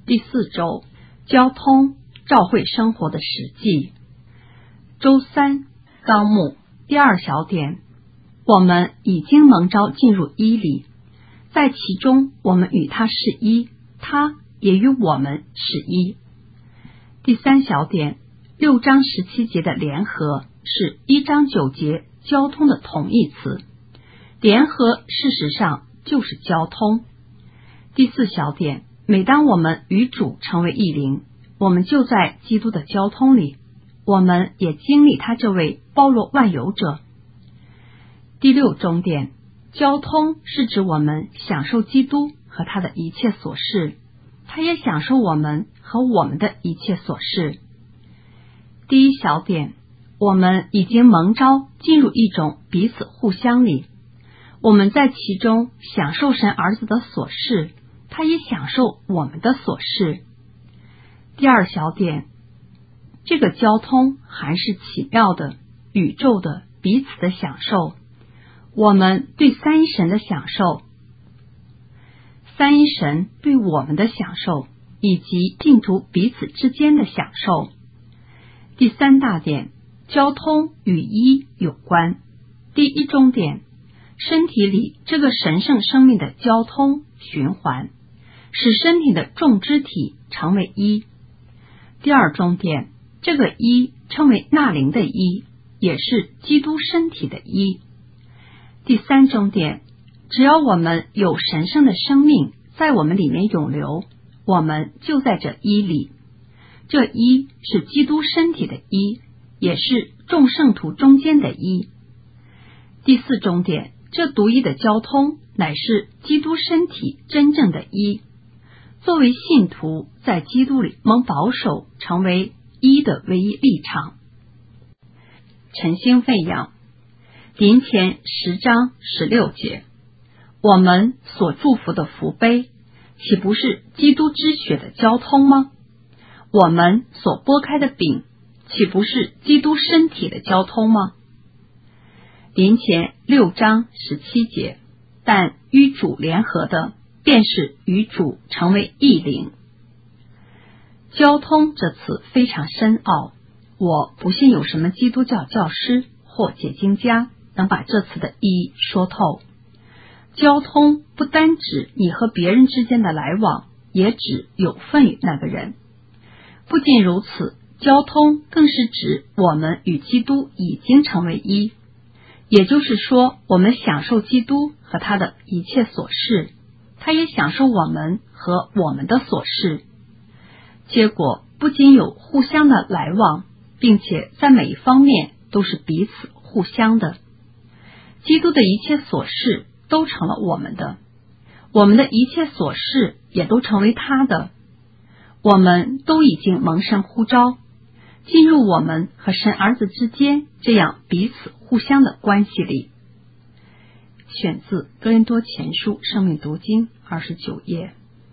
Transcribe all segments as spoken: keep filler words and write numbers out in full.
第四周交通照会生活的实际。周三纲目第二小点，我们已经蒙召进入一里，在其中我们与他是一，他也与我们是一。第三小点，六章十七节的联合是一章九节交通的同义词，联合事实上就是交通。第四小点，每当我们与主成为一灵，我们就在基督的交通里，我们也经历他这位包罗万有者。第六中点，交通是指我们享受基督和他的一切所事，他也享受我们和我们的一切所事。第一小点，我们已经蒙召进入一种彼此互相里，我们在其中享受神儿子的所事，他也享受我们的所事。第二小点，这个交通还是奇妙的、宇宙的、彼此的享受，我们对三一神的享受，三一神对我们的享受，以及信徒彼此之间的享受。第三大点，交通与一有关。第一中点，身体里这个神圣生命的交通循环，使身体的众肢体成为一。第二中点，这个一称为纳灵的一，也是基督身体的一。第三中点，只要我们有神圣的生命在我们里面涌流，我们就在这一里。这一是基督身体的一，也是众圣徒中间的一。第四中点，这独一的交通乃是基督身体真正的一，作为信徒在基督里蒙保守成为一的唯一立场。晨星喂养林前十章十六节，我们所祝福的福杯，岂不是基督之血的交通吗？我们所拨开的饼，岂不是基督身体的交通吗？林前六章十七节，但与主联合的，便是与主成为一灵。交通这词非常深奥，我不信有什么基督教教师或解经家能把这词的意义说透。交通不单指你和别人之间的来往，也指有份于那个人。不仅如此，交通更是指我们与基督已经成为一，也就是说，我们享受基督和他的一切所事，他也享受我们和我们的所事。结果不仅有互相的来往，并且在每一方面都是彼此互相的。基督的一切所事都成了我们的，我们的一切所事也都成为他的。我们都已经蒙神呼召，进入我们和神儿子之间这样彼此互相的关系里。选自哥林多前书生命读经二十九页。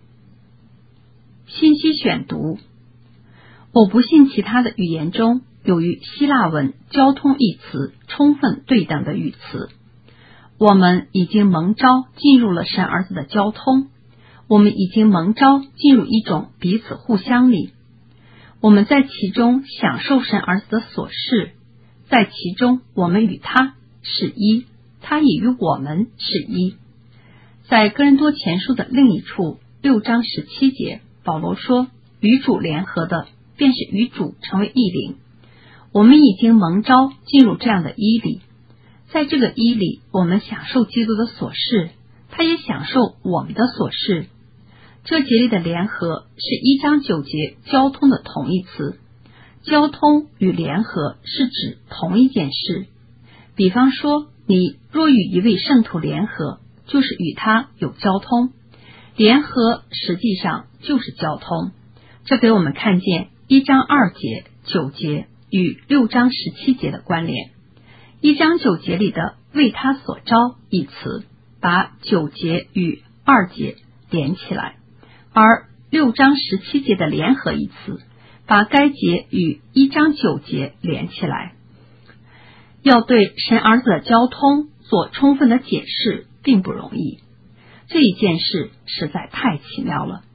信息选读，我不信其他的语言中有与希腊文交通一词充分对等的语词。我们已经蒙召进入了神儿子的交通，我们已经蒙召进入一种彼此互相里，我们在其中享受神儿子的所事，在其中我们与他是一，他也与我们是一。在哥林多前书的另一处六章十七节，保罗说，与主联合的，便是与主成为一灵。我们已经蒙召进入这样的一里，在这个一里，我们享受基督的所事，他也享受我们的所事。这节里的联合是一章九节交通的同义词，交通与联合是指同一件事。比方说，你若与一位圣徒联合，就是与他有交通，联合实际上就是交通。这给我们看见一章二节、九节与六章十七节的关联。一章九节里的为他所招一词，把九节与二节连起来，而六章十七节的联合一词，把该节与一章九节连起来。要对神儿子的交通做充分的解释并不容易，这一件事实在太奇妙了。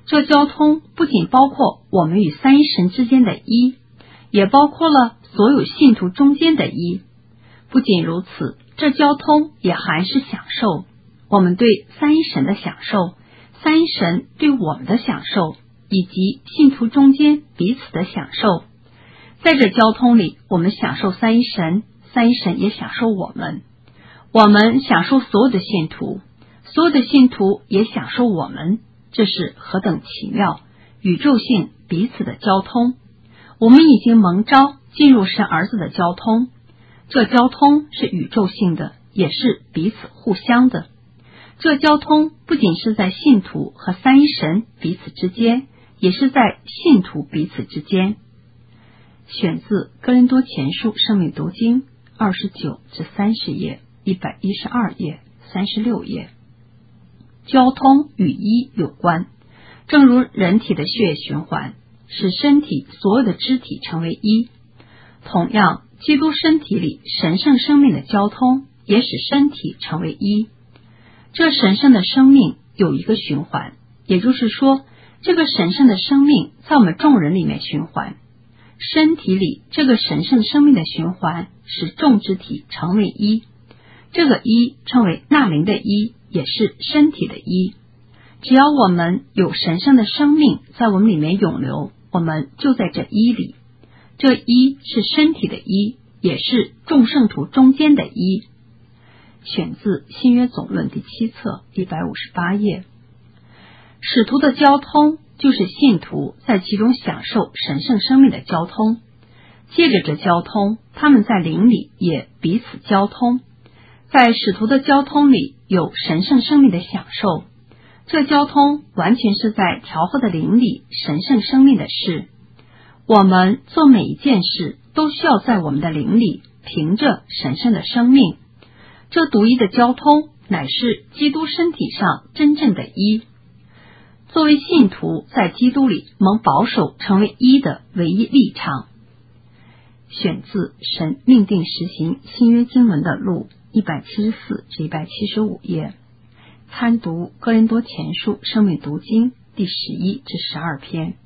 这交通不仅包括我们与三一神之间的一，也包括了所有信徒中间的一。不仅如此，这交通也含是享受，我们对三一神的享受，三一神对我们的享受，以及信徒中间彼此的享受。在这交通里，我们享受三一神，三一神也享受我们，我们享受所有的信徒，所有的信徒也享受我们。这是何等奇妙，宇宙性彼此的交通。我们已经蒙召进入神儿子的交通，这交通是宇宙性的，也是彼此互相的。这交通不仅是在信徒和三一神彼此之间，也是在信徒彼此之间。选自哥林多前书圣命读经二十九至三十页，一百一十二页，三十六页。交通与一有关，正如人体的血液循环使身体所有的肢体成为一，同样基督身体里神圣生命的交通也使身体成为一。这神圣的生命有一个循环，也就是说，这个神圣的生命在我们众人里面循环，身体里这个神圣生命的循环使众肢体成为一，这个一称为纳灵的一，也是身体的一。只要我们有神圣的生命在我们里面涌流，我们就在这一里。这一是身体的一，也是众圣徒中间的一。选自新约总论第七册一百五十八页。使徒的交通就是信徒在其中享受神圣生命的交通，借着这交通，他们在灵里也彼此交通。在使徒的交通里有神圣生命的享受，这交通完全是在调和的灵里神圣生命的事。我们做每一件事都需要在我们的灵里凭着神圣的生命，这独一的交通乃是基督身体上真正的一。作为信徒在基督里蒙保守成为一的唯一立场。选自神命定实行新约经文的录一百七十四至一百七十五页，参读哥林多前书生命读经第十一至十二篇。